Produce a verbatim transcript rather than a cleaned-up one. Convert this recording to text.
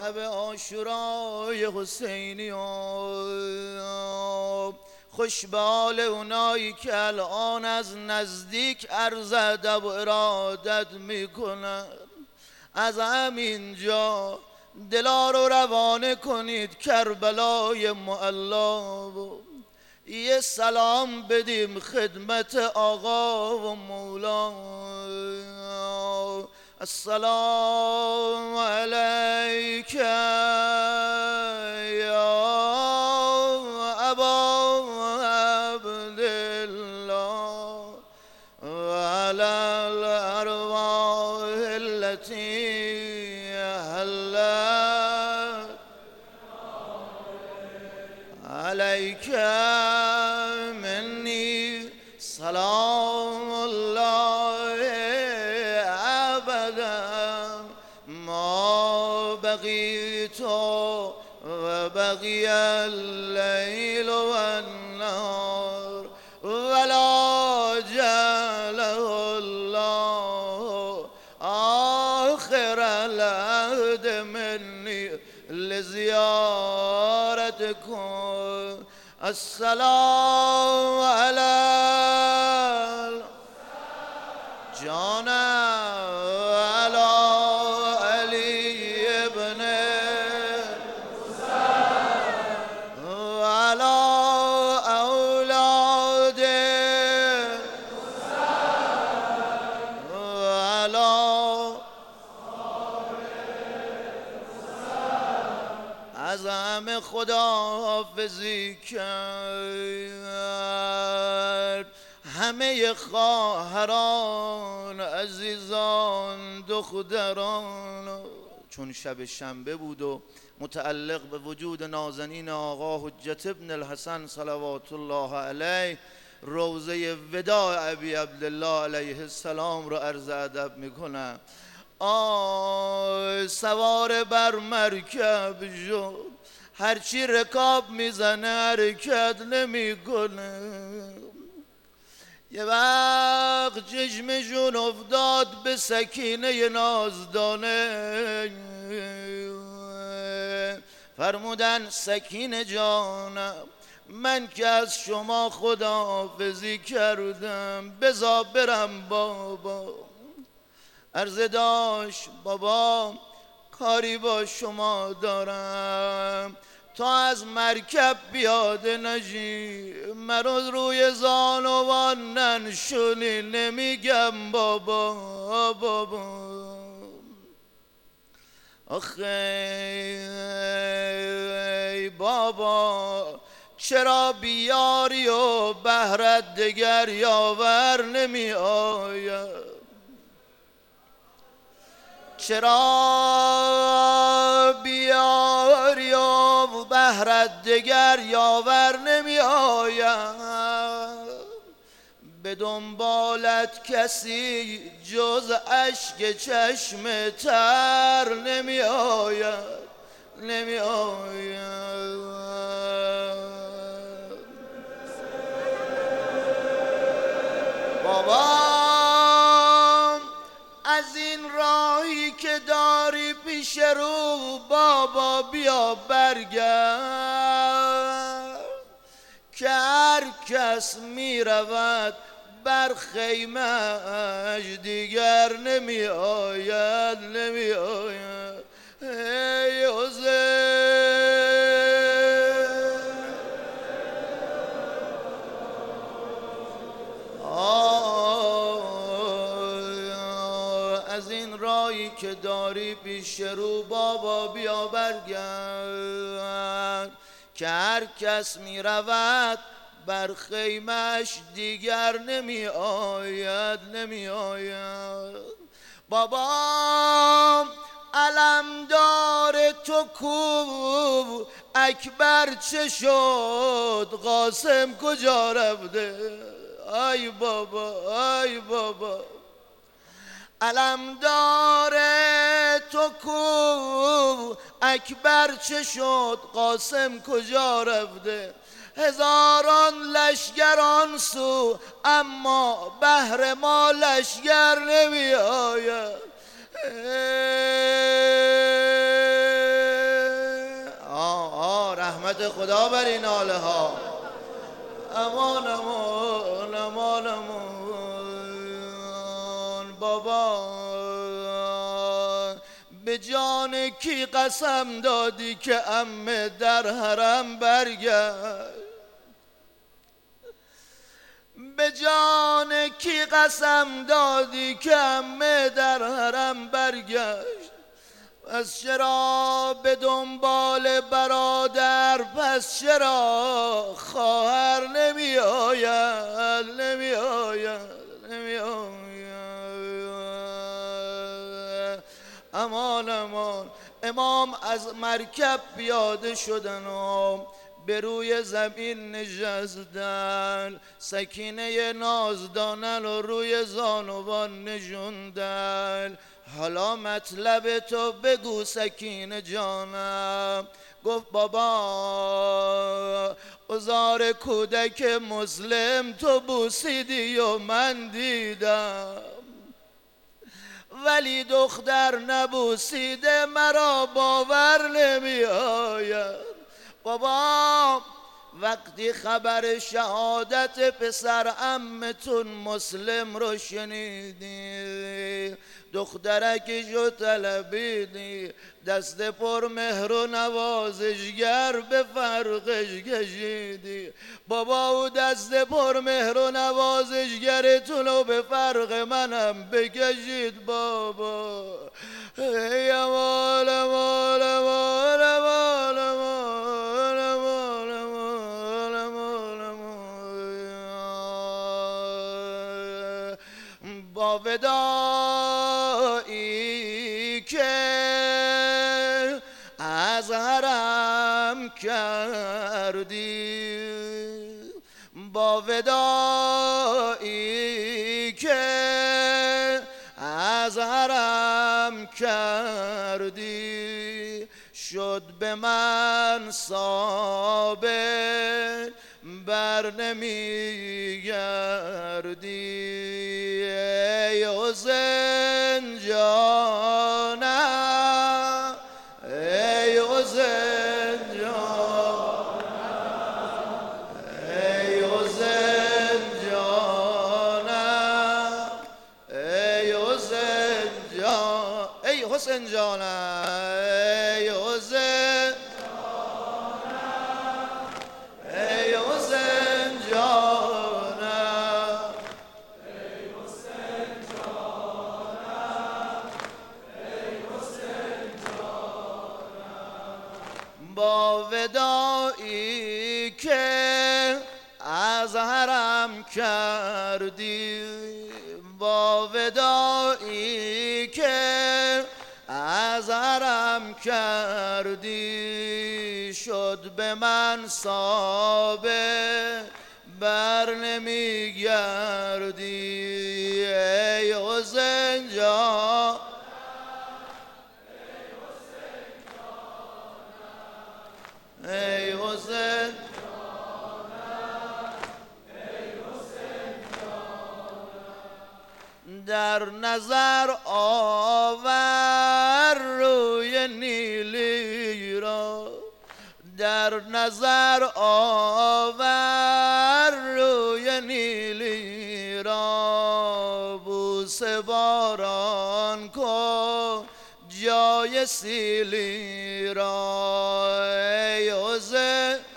شب عاشورای حسینی خوش به حال اونایی که الان از نزدیک عرض ادب و ارادت میکنن. از همینجا دلا رو روانه کنید کربلای معلا و یه سلام بدیم خدمت آقا و مولا. السلام علیک یا ابا عبدالله و علی الارواح التي حلت علیک منی سلام الله ابدا ما بقیت و بقی اللیل و النهار ولا جعله الله آخر العهد منی لزیارتکم. السلام علی جانم علی علی ابن و علی اولاد و علی از همه خداحافظی کرد. همه خواهران عزیزان دختران، چون شب شنبه بود و متعلق به وجود نازنین آقا حجت ابن الحسن صلوات الله علیه روزه وداع ابی عبدالله علیه السلام رو عرض ادب میکنم. آه سوار بر مرکب شد، هرچی رکاب میزنه حرکت نمیکنه. یه وقت چشمشون افتاد به سکینه نازدانه، فرمودن سکینه جانم من که از شما خداحافظی کردم بذار برم بابا. عرض داشت بابا کاری با شما دارم، تا از مرکب پیاده نشی مرا روی زانوان ننشونی نمیگم بابا بابا. آخه بابا چرا بیاری و بهرت دگر یاور نمی آید؟ چرا بیاری و بهرت دگر یاور نمی آید؟ به دنبالت کسی جز اشک چشم تر نمی آید نمی آید. بابا از این راهی که داری پیش رو بابا بیا برگرد، که هر کس می رود بر خیمه‌اش دیگر نمی آید نمی آید. ای حسین از این راهی که داری پیش رو بابا بیا برگرد، که هر کس می رود بر خیمش دیگر نمی آید نمی آید. بابا علمدار تو کو اکبر چه شد؟ قاسم کجا رفته؟ آی بابا آی بابا علمدار تو کو اکبر چه شد؟ قاسم کجا رفته؟ هزاران لشکران سو اما بهر ما لشکر نمی آید. رحمت خدا بر این ناله ها. امان امان امان امان بابا، به جان کی قسم دادی که عمه در حرم برگشت؟ به جان کی قسم دادی که عمه در حرم برگشت؟ پس چرا به دنبال برادر، پس چرا خواهر نمی آید نمی آید نمی آید؟ امان امان. امام از مرکب پیاده شدن و به روی زمین نشستن، سکینه نازدانن و روی زانوان نشوندن. حالا مطلب تو بگو سکینه جانم. گفت بابا عذار کودک مسلم تو بوسیدی و من دیدم، ولی دختر نبوسیده مرا باور نمی آید. بابا وقتی خبر شهادت پسر عمتون مسلم رو شنیدی، دخترکشو طلبیدی، دست پر مهر و نوازشگر به فرقش کشیدی. بابا او دست پر مهر و نوازشگرتون رو به فرق منم بکشید بابا. ای امان امان امان امان امان امان امان امان امان. با وداعی که از حرم کردی، با وداعی که از حرم کردی، شد به من ثابت بر نمی گردی. ای حسین جانم، ای حسین جانم، ای حسین جانم، ای حسین جان، ای حسین جانم، ای حسین ای حسین جانم، ای حسین جانم، ای حسین جانم. با وداعی که از حرم کردی، با وداعی که از حرم کردی، شد به من ثابت بر نمی گردی. ای حسین جان، ای حسین در نظر آور روی نیلی را، در نظر آور روی نیلی را، بوسه باران کن جای سیلی را. ای حسین